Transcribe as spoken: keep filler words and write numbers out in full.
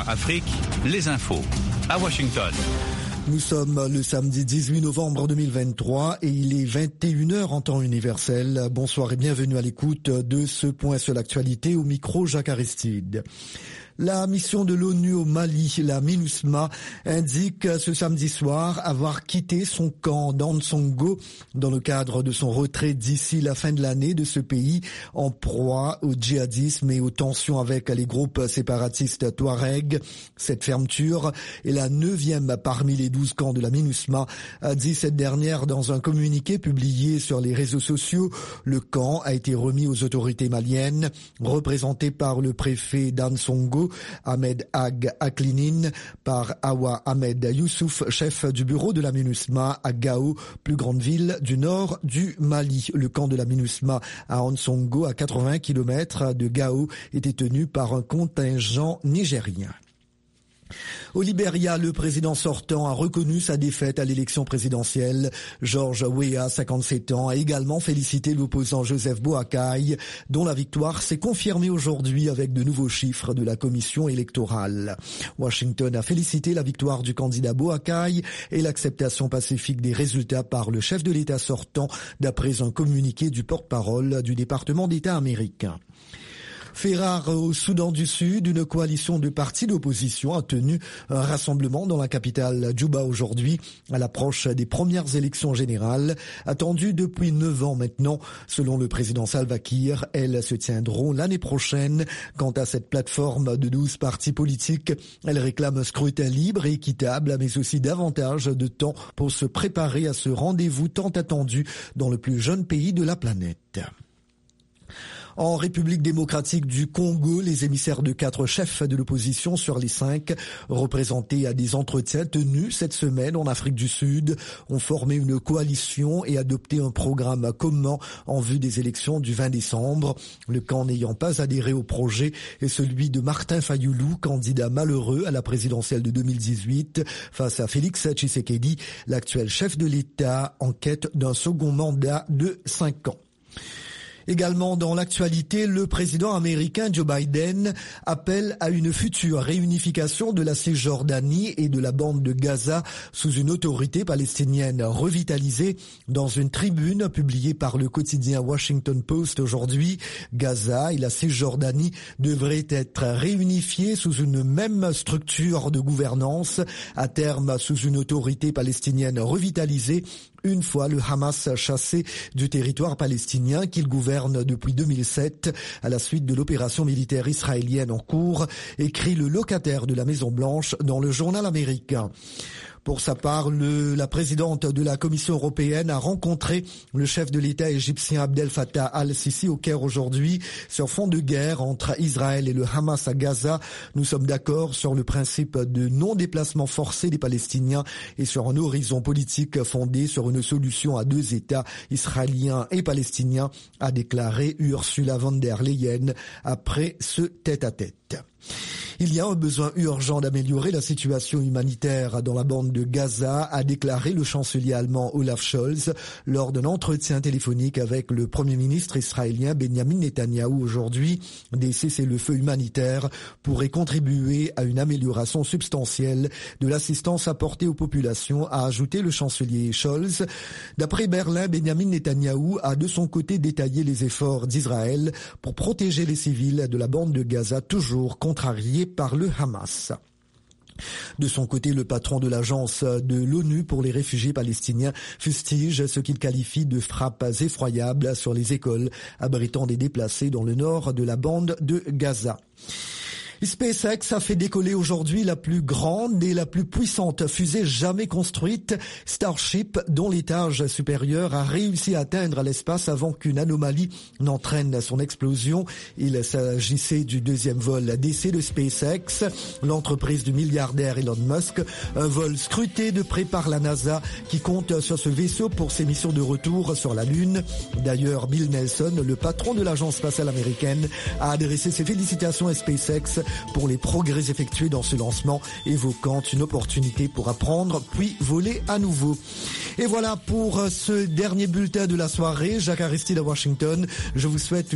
Soir Afrique, les infos à Washington. Nous sommes le samedi dix-huit novembre deux mille vingt-trois et il est vingt et une heures en temps universel. Bonsoir et bienvenue à l'écoute de ce point sur l'actualité. Au micro, Jacques Aristide. La mission de l'ONU au Mali, la MINUSMA, indique ce samedi soir avoir quitté son camp d'Ansongo dans le cadre de son retrait d'ici la fin de l'année de ce pays en proie au djihadisme et aux tensions avec les groupes séparatistes Touareg. Cette fermeture est la neuvième parmi les douze camps de la MINUSMA, a dit cette dernière dans un communiqué publié sur les réseaux sociaux. Le camp a été remis aux autorités maliennes, représenté par le préfet d'Ansongo, Ahmed Ag Aklinine, par Awa Ahmed Youssouf, chef du bureau de la MINUSMA à Gao, plus grande ville du nord du Mali. Le camp de la MINUSMA à Ansongo, à quatre-vingts kilomètres de Gao, était tenu par un contingent nigérien. Au Libéria, le président sortant a reconnu sa défaite à l'élection présidentielle. George Weah, cinquante-sept ans, a également félicité l'opposant Joseph Boakai, dont la victoire s'est confirmée aujourd'hui avec de nouveaux chiffres de la commission électorale. Washington a félicité la victoire du candidat Boakai et l'acceptation pacifique des résultats par le chef de l'État sortant, d'après un communiqué du porte-parole du département d'État américain. Fait rare au Soudan du Sud, une coalition de partis d'opposition a tenu un rassemblement dans la capitale Djouba aujourd'hui, à l'approche des premières élections générales, attendues depuis neuf ans maintenant. Selon le président Salva Kiir, elles se tiendront l'année prochaine. Quant à cette plateforme de douze partis politiques, elle réclame un scrutin libre et équitable, mais aussi davantage de temps pour se préparer à ce rendez-vous tant attendu dans le plus jeune pays de la planète. En République démocratique du Congo, les émissaires de quatre chefs de l'opposition sur les cinq représentés à des entretiens tenus cette semaine en Afrique du Sud ont formé une coalition et adopté un programme commun en vue des élections du vingt décembre. Le camp n'ayant pas adhéré au projet est celui de Martin Fayulu, candidat malheureux à la présidentielle de deux mille dix-huit face à Félix Tshisekedi, l'actuel chef de l'État en quête d'un second mandat de cinq ans. Également dans l'actualité, le président américain Joe Biden appelle à une future réunification de la Cisjordanie et de la bande de Gaza sous une autorité palestinienne revitalisée. Dans une tribune publiée par le quotidien Washington Post aujourd'hui, Gaza et la Cisjordanie devraient être réunifiés sous une même structure de gouvernance, à terme sous une autorité palestinienne revitalisée, une fois le Hamas chassé du territoire palestinien qu'il gouverne depuis deux mille sept à la suite de l'opération militaire israélienne en cours, écrit le locataire de la Maison-Blanche dans le journal américain. Pour sa part, le, la présidente de la Commission européenne a rencontré le chef de l'État égyptien Abdel Fattah al-Sisi au Caire aujourd'hui sur fond de guerre entre Israël et le Hamas à Gaza. Nous sommes d'accord sur le principe de non-déplacement forcé des Palestiniens et sur un horizon politique fondé sur une solution à deux États, israéliens et palestiniens, a déclaré Ursula von der Leyen après ce tête-à-tête. Il y a un besoin urgent d'améliorer la situation humanitaire dans la bande de Gaza, a déclaré le chancelier allemand Olaf Scholz lors d'un entretien téléphonique avec le premier ministre israélien Benjamin Netanyahou aujourd'hui. Des cessez-le-feu humanitaires pourraient contribuer à une amélioration substantielle de l'assistance apportée aux populations, a ajouté le chancelier Scholz. D'après Berlin, Benjamin Netanyahou a de son côté détaillé les efforts d'Israël pour protéger les civils de la bande de Gaza, toujours contrariés par le Hamas. De son côté, le patron de l'agence de l'ONU pour les réfugiés palestiniens fustige ce qu'il qualifie de frappes effroyables sur les écoles abritant des déplacés dans le nord de la bande de Gaza. SpaceX a fait décoller aujourd'hui la plus grande et la plus puissante fusée jamais construite, Starship, dont l'étage supérieur a réussi à atteindre l'espace avant qu'une anomalie n'entraîne son explosion. Il s'agissait du deuxième vol d'essai de SpaceX, l'entreprise du milliardaire Elon Musk, un vol scruté de près par la NASA qui compte sur ce vaisseau pour ses missions de retour sur la Lune. D'ailleurs, Bill Nelson, le patron de l'agence spatiale américaine, a adressé ses félicitations à SpaceX pour les progrès effectués dans ce lancement, évoquant une opportunité pour apprendre puis voler à nouveau. Et voilà pour ce dernier bulletin de la soirée. Jacques Aristide à Washington. Je vous souhaite